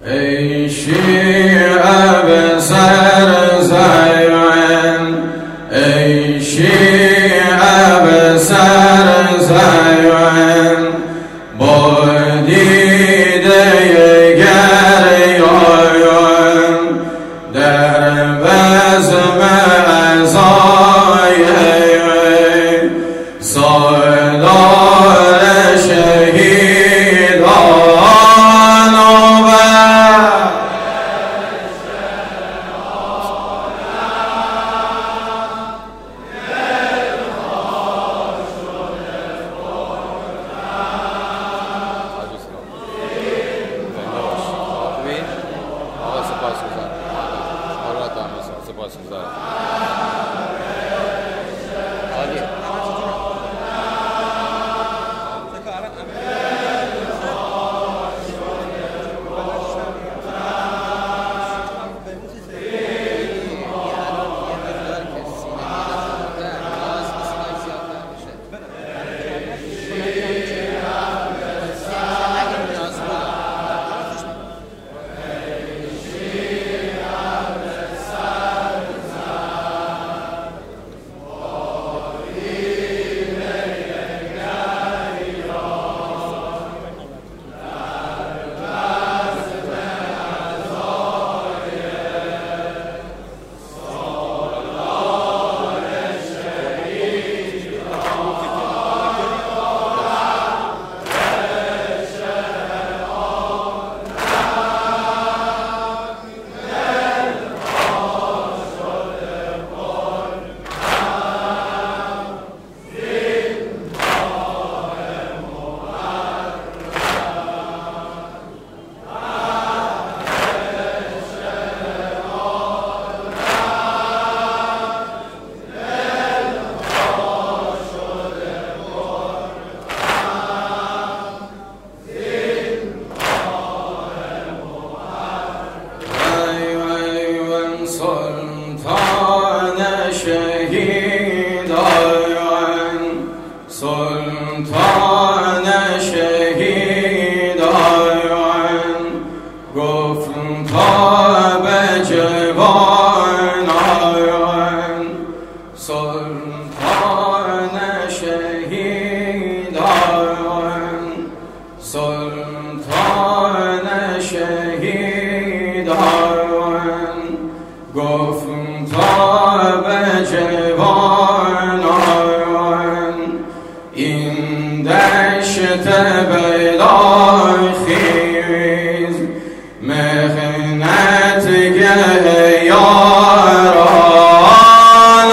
ای شیعه به سر زیون، ای شیعه به سر زیون، با دیده گریان در بزم عزای سالار شهیدان سلطان شهیدان گفتم تا به جوان آیان سلطان شهیدان سلطان شهیدان گفتم تا به جوان آیان این دشت بیدار خیز مهنت گه یاران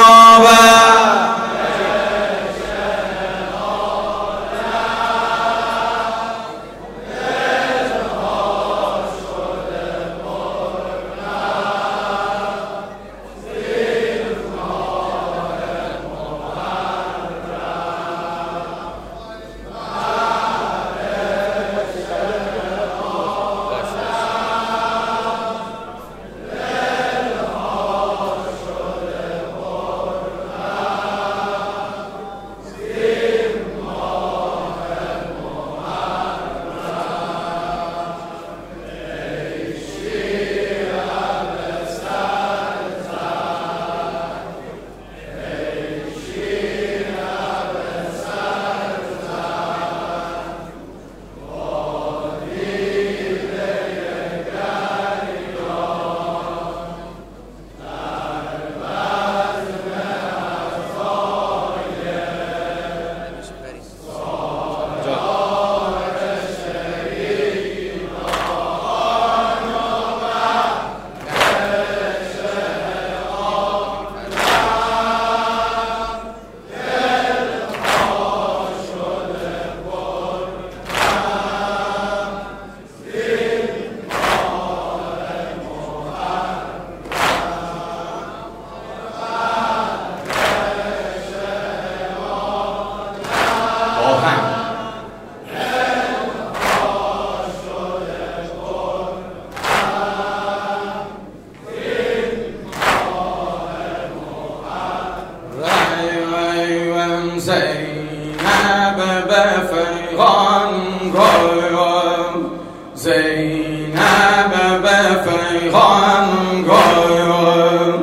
فیغان گویم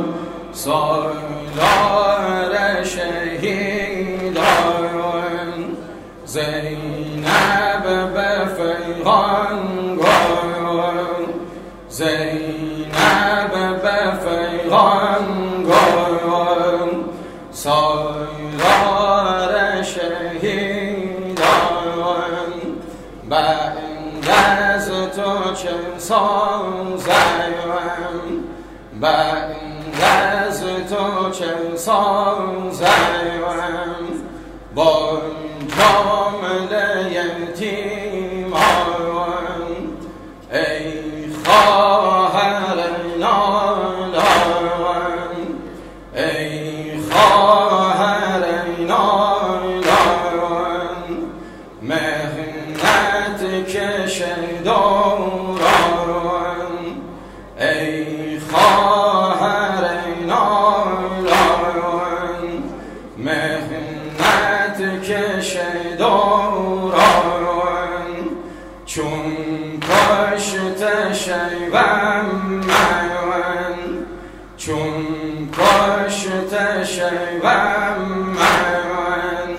سالار شهیدان زینب به فیغان گویم زینب به فیغان گویم سالار شهیدان بعد از تو چه سازم بعد از تو چه سازم با جامله یتیمان ای خواهر نالان ای خواهر نالان مهنت کشه دوران ای خواهر نالان مهنت کشه دوران چون کشت شیبم من چون کشت شیبم من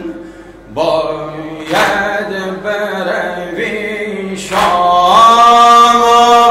باید بروی شام و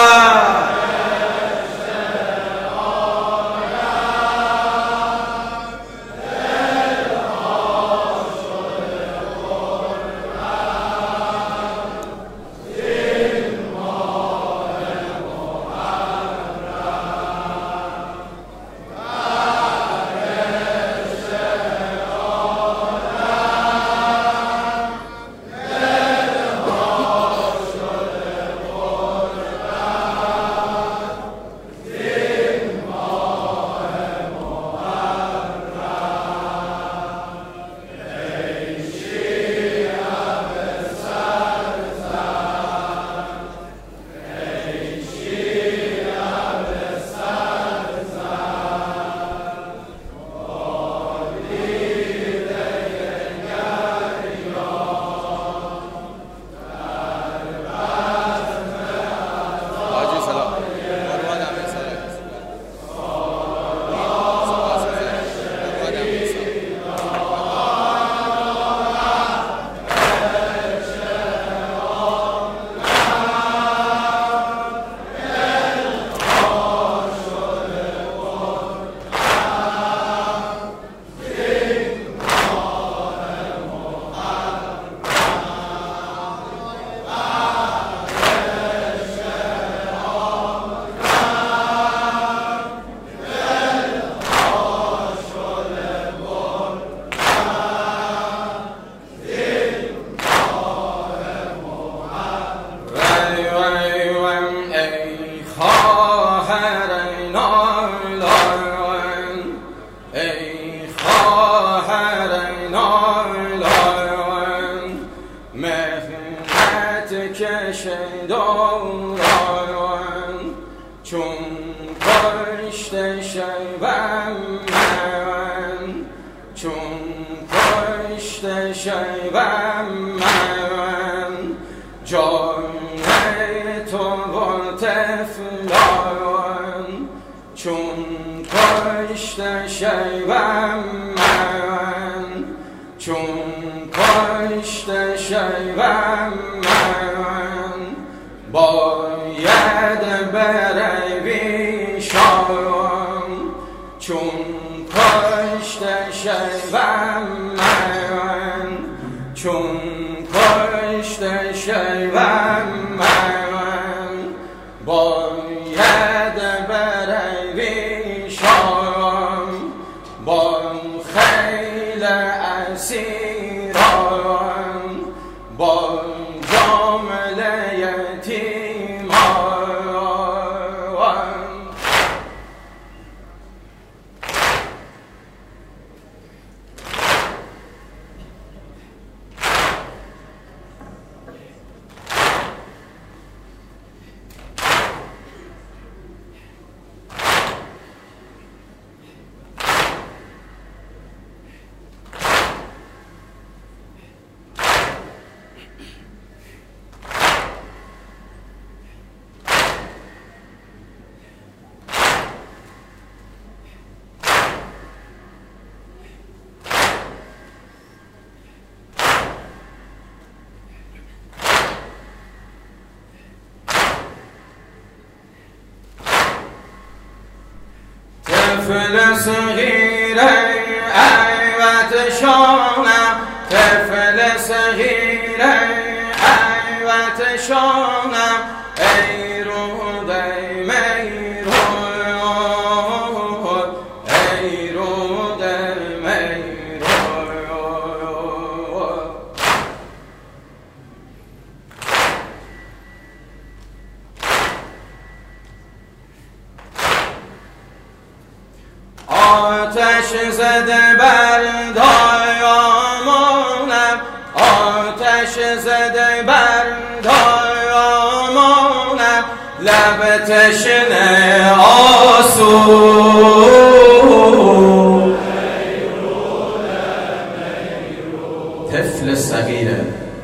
دوران چون کشت شیبم من چون کشت شیبم من جای تو و تفلان چون کشت شیبم من چون کشت شیبم من باید بروی شام چون کشت شیبم من چون کشت شیبم من باید بروی شام با طفل صغیر ایوتشانم طفل صغیر ایوتشانم ای رود ای میرود ای رود ای میرود آتش زده بر دایمانم آتش زده بر دایمانم لب تشنه آسو طفل صغیره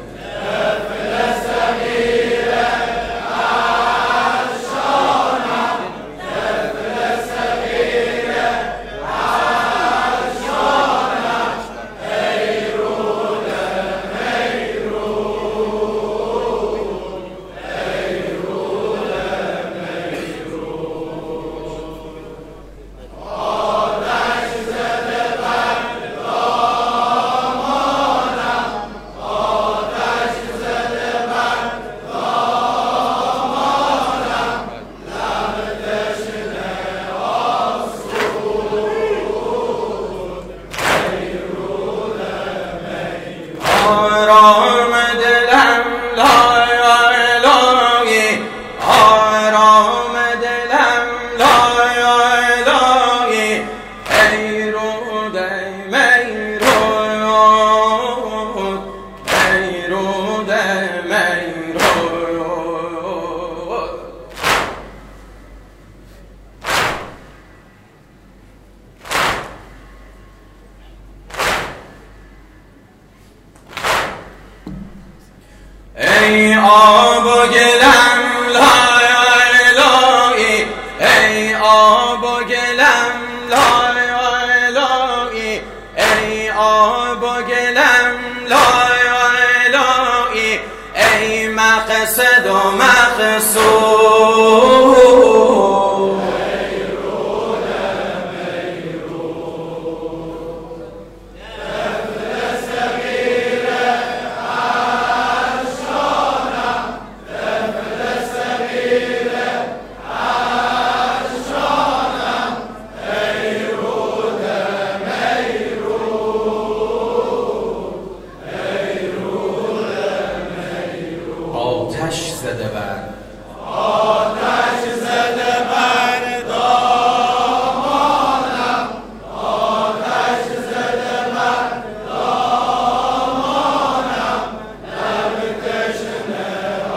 آرام دلم لای لای آرام دلم لای لای ای رود ای میرود ای رود ای میرود ای آب و گلم لای لای ای آب و گلم لای لای ای آب و گلم لای لای ای مقصد و مقصود آتش زده بر دامانم آتش زده بر دامانم لب تشنه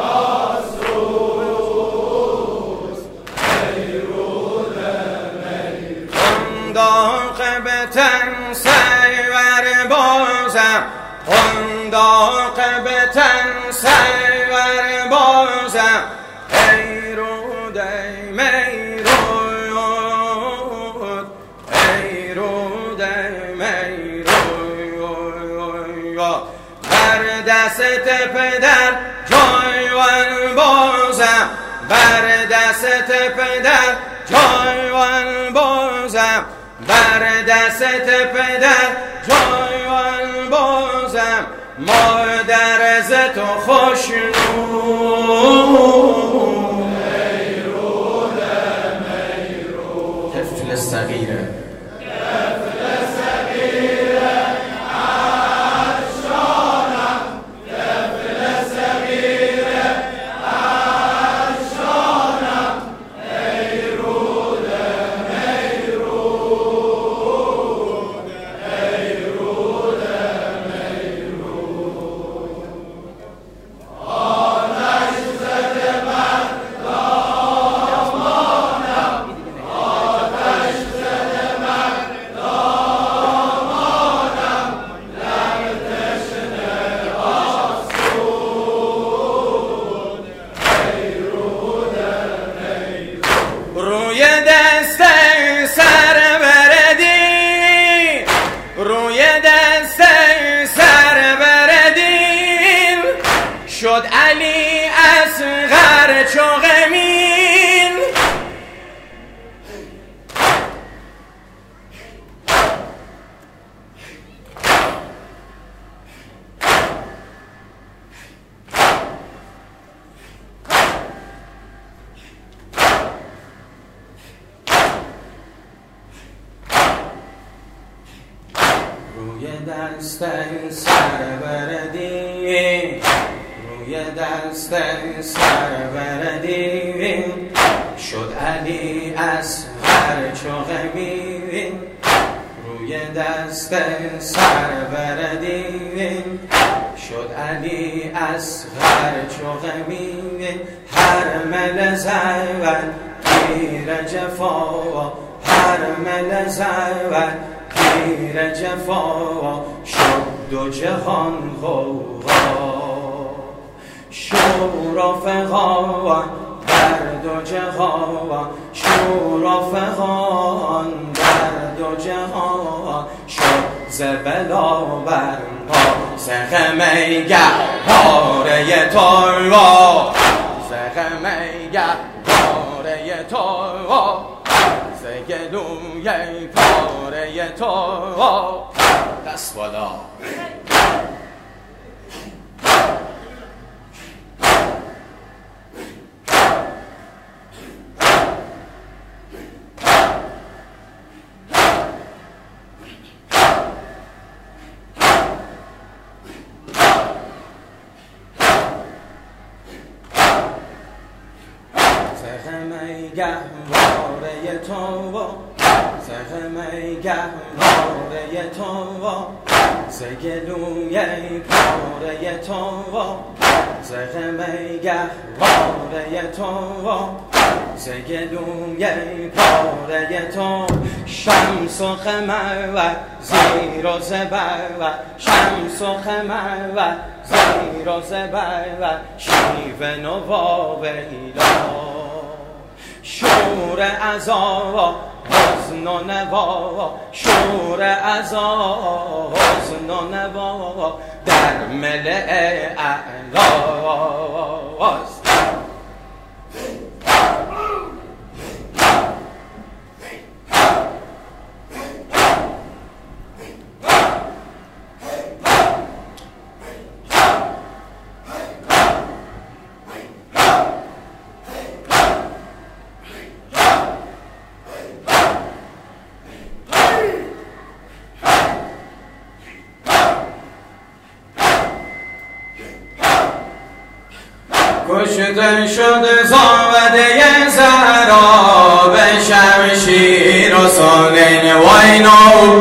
آسوست ای رود میرود قنداق به تن سیور بازم قنداق به تن سیور بازم ای رود ای میرود ای رود ای میرود بر دست پدر جایوان بازم بر دست پدر جایوان بازم بر دست پدر جایوان بازم مادر ز تو خوشنود ای رود میرود طفل صغیره طفل صغیره عطشانم طفل صغیره عطشانم ای رود میرود ای رود میرود آتش زده روی دست سروردی روی دست سروردی شد علی اصغر چو غمی روی دست سروردی شد علی اصغر چو غمی هر مل زود پیر جفا هر مل زود پیر جفا شد دو جهان غوغا شور و فغان در دو جهان شور و فغان در دو جهان شد ز بلا بر ما ز غم گهواره تو ز غم گهواره تو ز گلوی پاره تو دست بالا گهواره تو زغم گهواره تو ز گلوی پاره تو زغم گهواره تو ز گلوی پاره تو شمس و قمر زیر و زبر شمس و قمر زیر و زبر شیوه نوا ویلا شور عزا حزن و نوا شور عزا حزن و نوا در ملء اعلاست کشته شد زاوده زهرا به شمشیر و سنین وای نو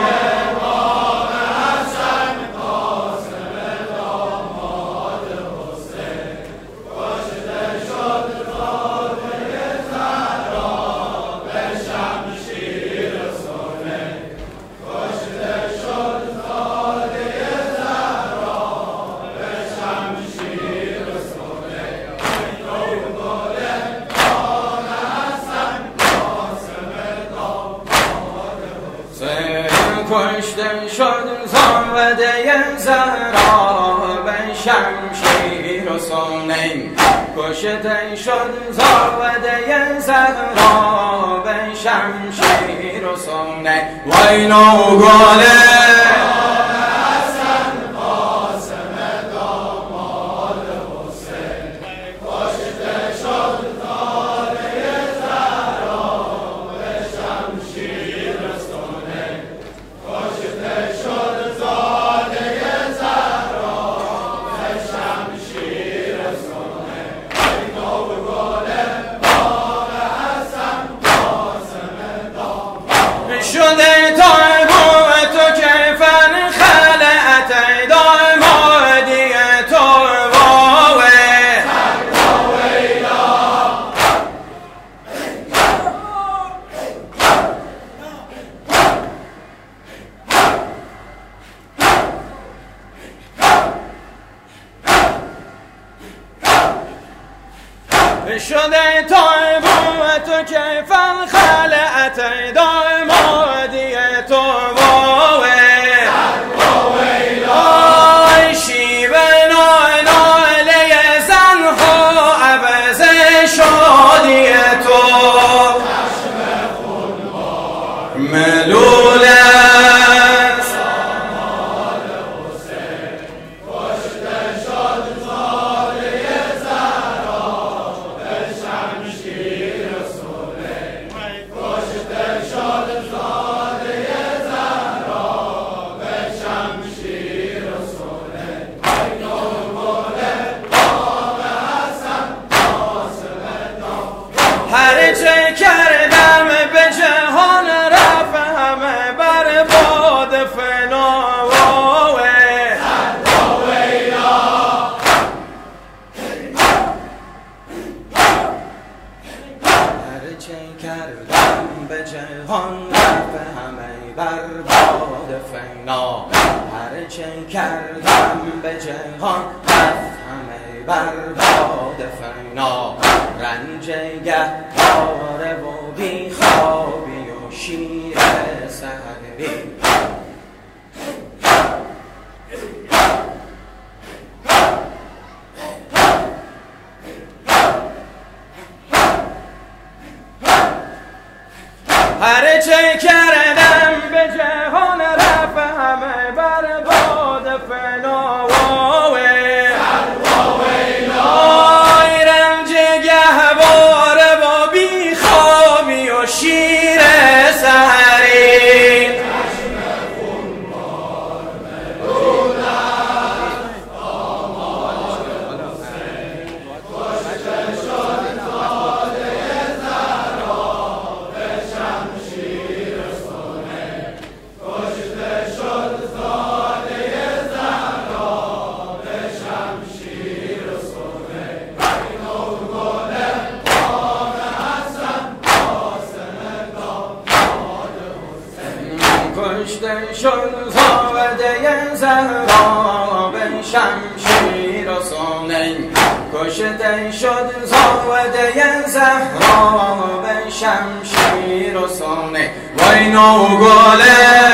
کشته شد زاوده زهرا به شمشیر و سنین کشته شد زاوده زهرا به شمشیر و سنین وای نو گله شده تابوت تو کفن خلعت دامادی تو شده تابوت تو کفن خلعت دامادی تو شیوه ناله زنها عوض شادی تو ملول هرچه کردم به جهان رفت همه بر باد فنا هرچه کردم به جهان رفت همه بر باد فنا هرچه کردم به جهان رفت همه بر باد فنا رنج گهواره و بی خوابی و شیر سحری هرچه کردم به جهان رفت همه بر باد فنا رنج گهواره و بی خوابی و شیر سحری کشته شد زاده زهرا به شمشیر و سونه کشته شد زاده زهرا به شمشیر و سونه وای نوگله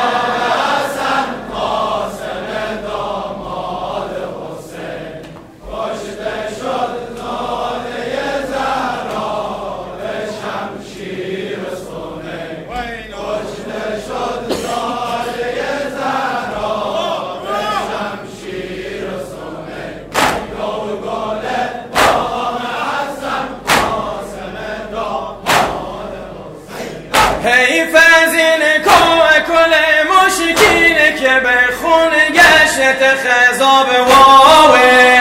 حیف از این کل مشکین که به خون گشت خضاب واوه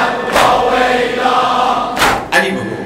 علی بگو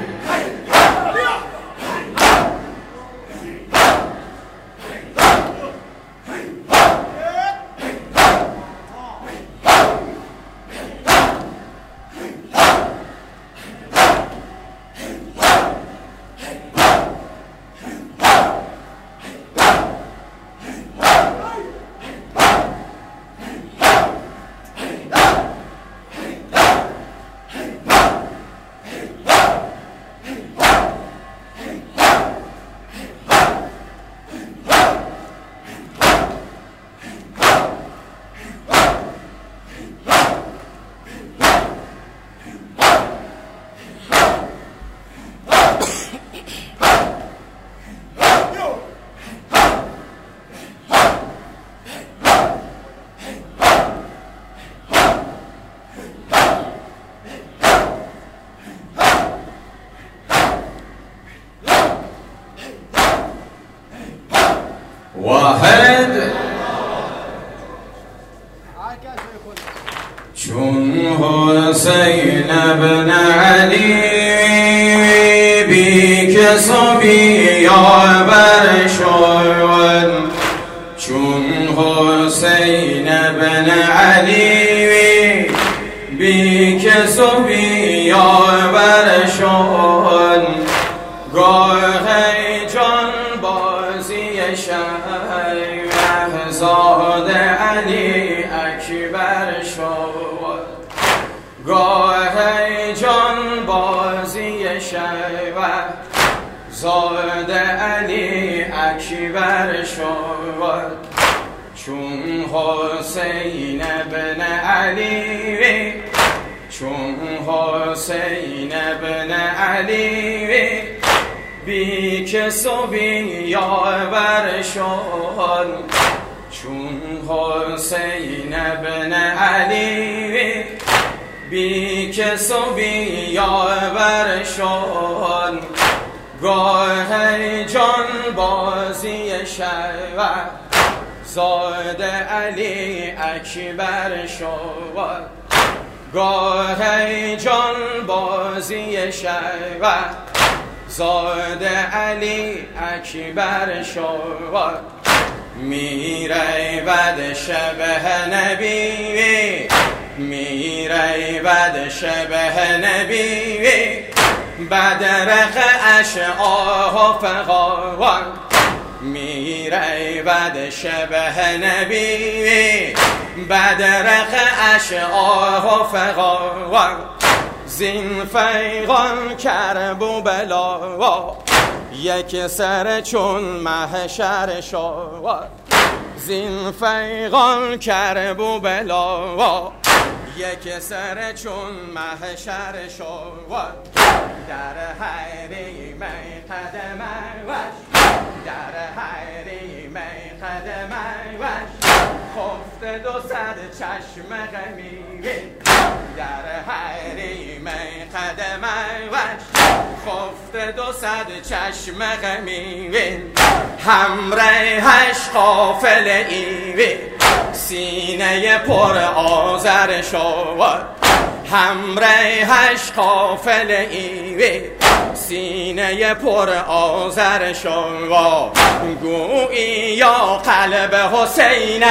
واحد چون حسین بن علی بی کس و بی یاور شد چون حسین بن علی بی کس و بی یاور شد گاه جان بازی شهزاد علی اکبر شد گاه جان بازی شهزاد علی اکبر شد چون حسین بن علی چون حسین بن علی بی کس و بی یاور شد چون حسین بن علی بی کس و بی یاور شد گاه جان بازی شهزاد علی اکبر شد گاه جان بازی زاده علی اکبر شد میره ود شبه نبی میره ود شبه نبی بدرق اشعاه فغان میره ود شبه نبی بدرق اشعاه فغان زین فیغان کرب و بلا یک سر چون محشر شد زین فیغان کرب و بلا یک سر چون محشر شد در حریم قدم وش در حریم قدم وش خفت 200 چشم غمی در حریم قدم وش خفت 200 چشم غمی همراهش قافله ای سینه پر آذر شد همراهش قافله ای سینه پر آذر شد گویی یا قلب حسین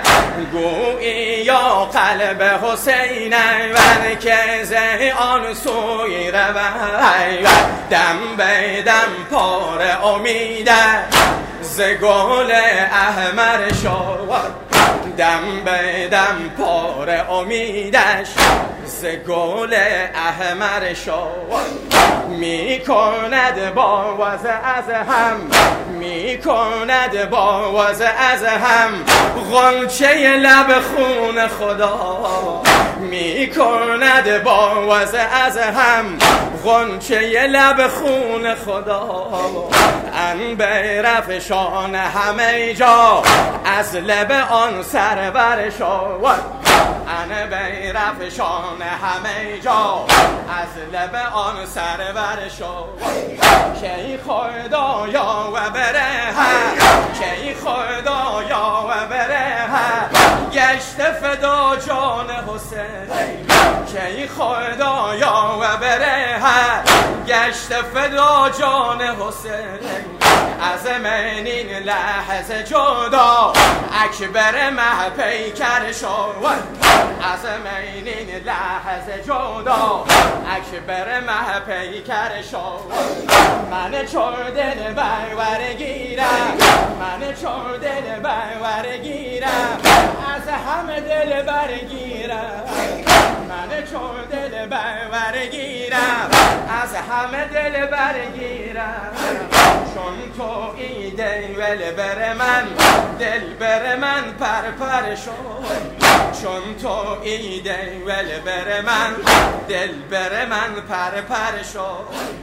گویی یا قلب حسین ور که زی آن سوی رود دم به دم پار امید ز گل احمر شد دم به دم پار امیدش ز گل احمر شد می کند باز از هم می کند باز از هم غنچه لب خون خدا می کند باز از هم غنچه لب خون خدا ان برفشان همه جا از لب آن سرور شد ان برفشان همه جا از لب آن سرور شد کی خدایا و بره کی خدایا و بره گشت فدا جان حسین کی خدایا و بره گشت فدا جان حسین از منین لحظه جدا اکبر مه پیکر شد از منین لحظه جدا اکبر مه پیکر شد من چور دل بر گیرم من چور دل بر گیرم از همه دل برگیرم من چور دل بر گیرم از همه دل برگیرم چون تو ای دل بر من دل بر من پر شد چون تو ای دل بر من دل بر من پر شد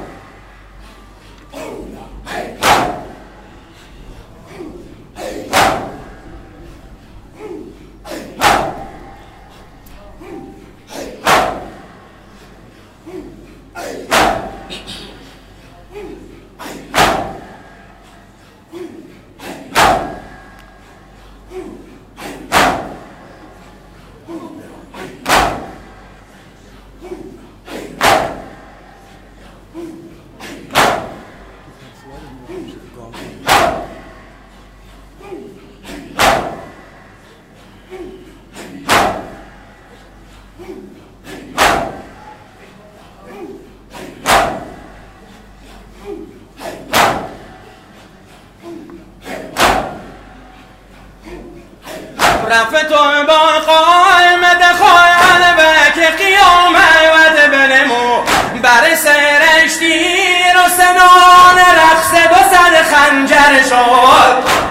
رفت با قائمت خواهد و که قیامت بنمو بر سرش تیر و سنان رقص 200 خنجر شد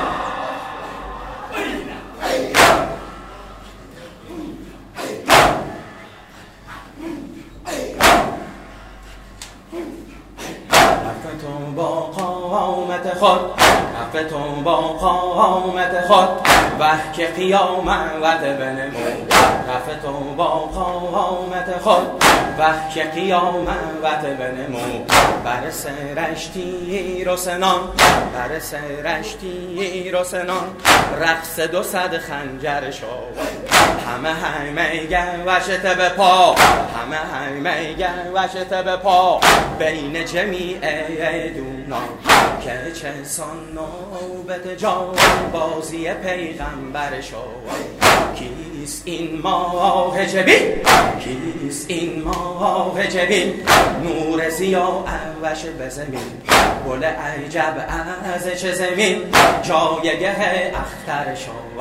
رفت با قامت خود وه که قیامت بنمو رفت با قامت خود وه که قیامت بنمو بر سرش تیر و سنان بر سرش تیر و سنان رقص 200 خنجر شد همه وشت به پا همه وشت به پا بین جمیع دونا که چه سان نوبت جان بازی پیغمبر شو کیست این ماه جبین کیست این ماه جبین نور زیا وش به زمین گل عجب از چه زمین جایگه اختر شو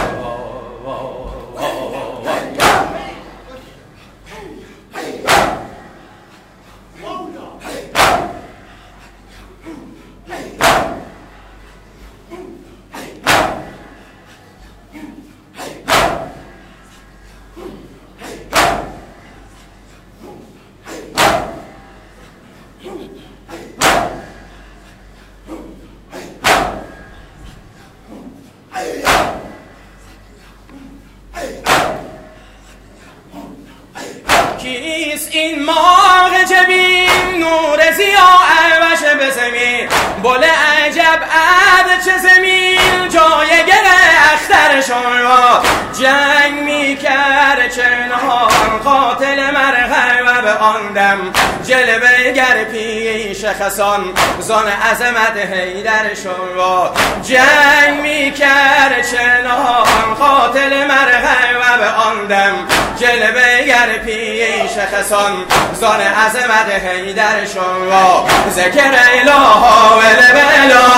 کیست این ماه جبین نور زیا وش به زمین بل عجب عد چه زمین جایگه اختر شما جنگ میکرد چنان قاتل مرغب به آن دم جلوه گر پیش خسان زان عظمت حیدر شما جنگ میکرد چنان قاتل مرغب به آن دم جلوه گر پیش خسان زان عظمت حیدر شما ذکر اله وله بلا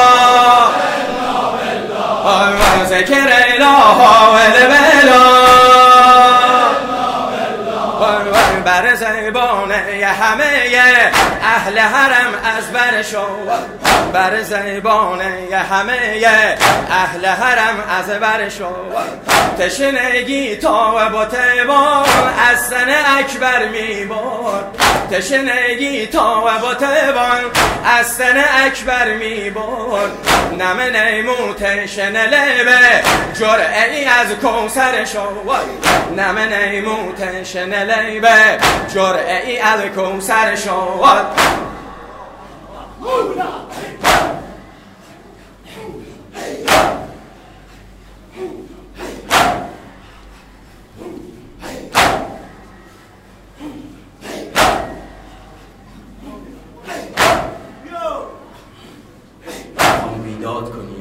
ذکر اله وله بلا بر زبان همه اهل حرم از بر شو بر زبان همه اهل حرم از بر شو تشنگی تا و بطبان از سن اکبر میبرد تشنگی تا و بطبان از سن اکبر میبرد نم نیمو تشن لبه جرعی از کوثر شو نم نیمو تشن لبه جرعی از کوثر شو بیداد کنی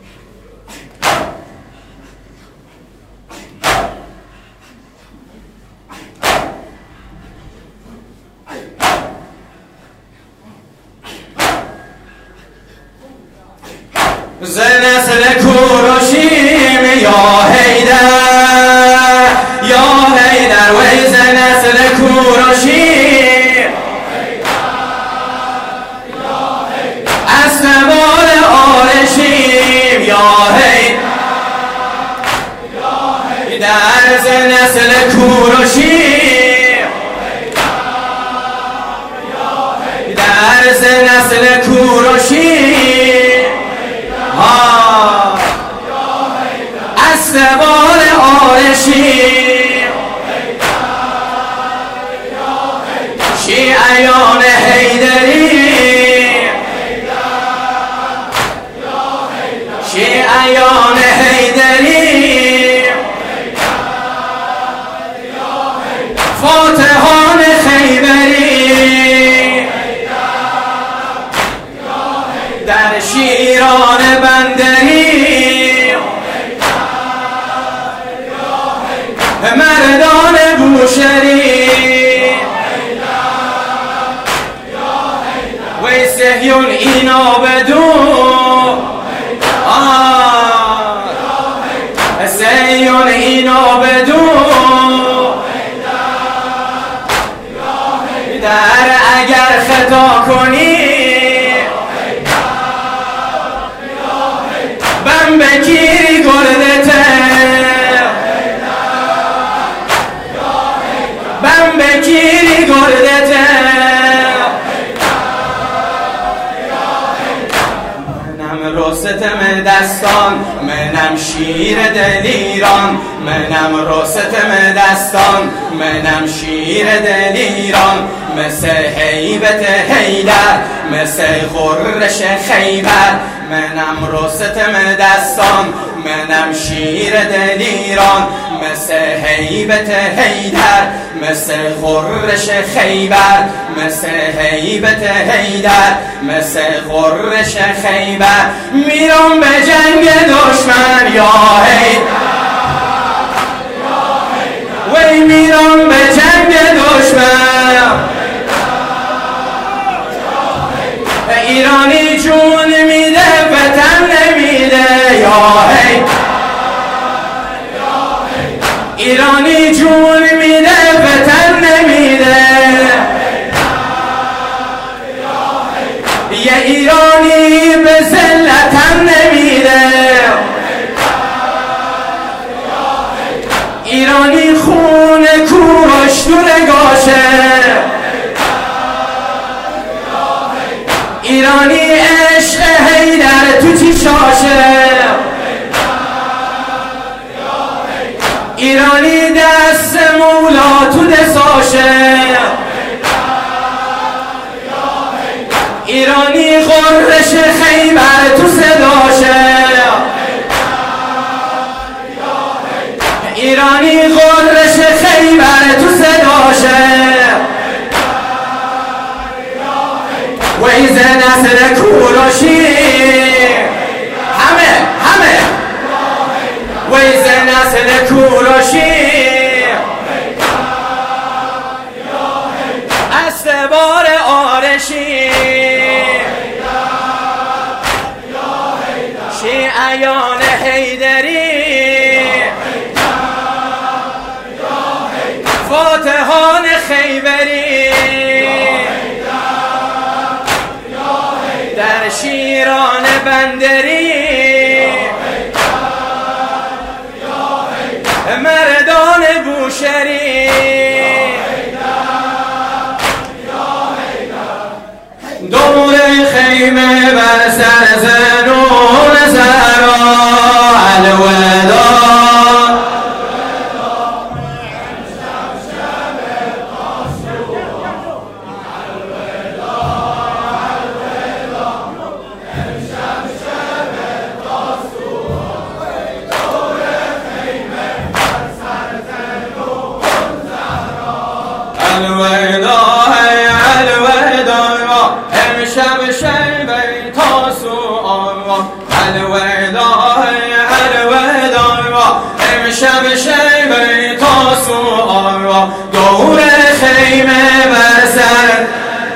ز نسل کوروشیم یا حیدر وی ز نسل کوروشیم از سوال آرشیم یا حیدر ز نسل کوروشیم در ز نسل کوروشیم از سوال آرشیم شیعیان حیدری شیعیان حیدری فاتحان خیبری در شیران بندری مردان بوشهری وی صهیون اینا بدون صهیون اینا بدون در اگر خطا کنی بم بگیری گردته بم بگیری گردته منم رستم دستان منم شیر دلیران منم رستم دستان منم شیر دلیران مثل هیبت حیدر مثل خورش خیبر منم رستم دستان منم شیر دل ایران مثل هیبت حیدر، مثل خورش خیبر، مثل هیبت حیدر، مثل خورش خیبر. میرم به جنگ دشمن یا حیدر، وی میرم به جنگ دشمن. ایرانی جون میده وطن نمیده یا حیدر، ایرانی جون میده وطن نمیده. یه ایرانی به ذلتم نمیده، ایرانی خون کوروش تو نگاشه، ایرانی عشق حیدر تو چشاشه، ایرانی دست مولا تو دستاشه، ایرانی خورش خیبر تو صداشه، ایرانی خورش خیبر تو صداشه. ویز نسل کوروشی همه ویز نسل کوروشی استبار آرشی شیعیان حیدری فاتحان خیبری در شیران بندری مردان بوشهری دور خیمه بر سر زنون زهرا الوداع الوداع الوداع امشب شیبه تاسوعا الوداع الوداع امشب شیبه تاسوعا دور خیمه بر سر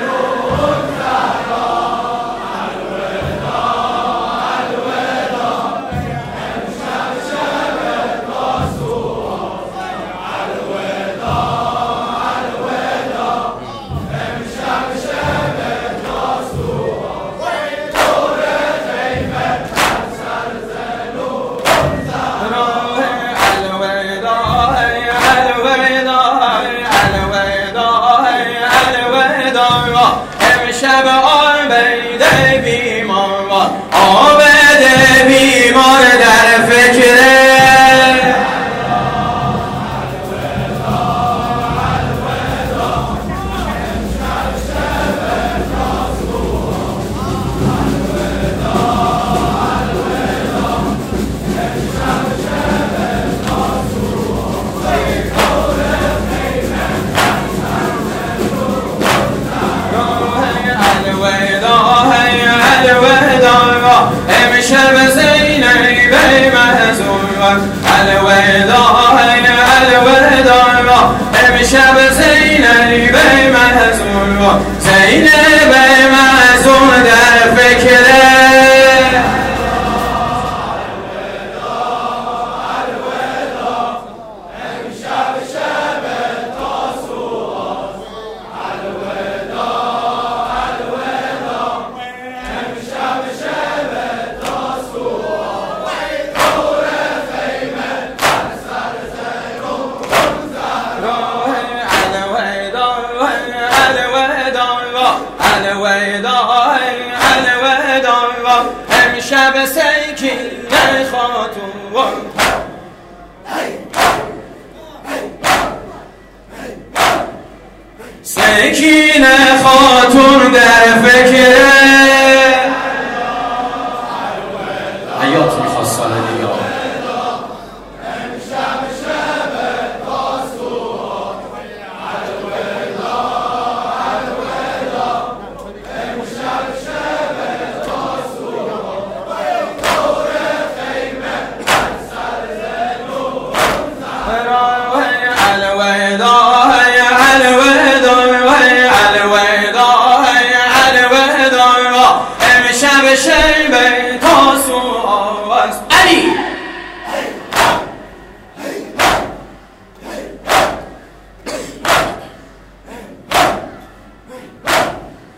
امشب آبد بیمار آبد بیمار در فکره امشب زینب محزون الوداع الوداع امشب زینب محزون زینب محزون در فکره الوداع الوداع امشب سکینه خاتون سکینه خاتون در فکره حیات میخواست سال دیگه شیبه